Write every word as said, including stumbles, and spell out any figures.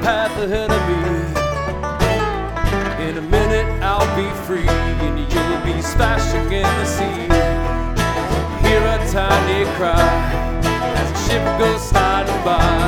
path ahead of me. In a minute I'll be free, and you'll be splashing in the sea. Hear a tiny cry as the ship goes sliding by.